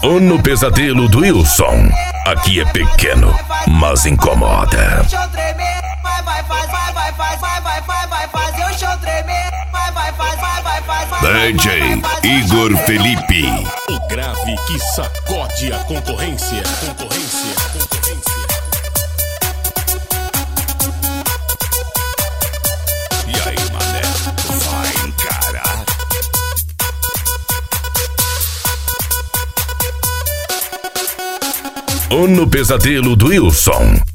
Ou no pesadelo do Wilson. Aqui é pequeno, mas incomoda. Deixa eu tremer, vai fazer o show tremer, vai DJ Igor Felipe. O grave que sacode a concorrência. E aí, mané, vai encarar? Ou no pesadelo do Wilson.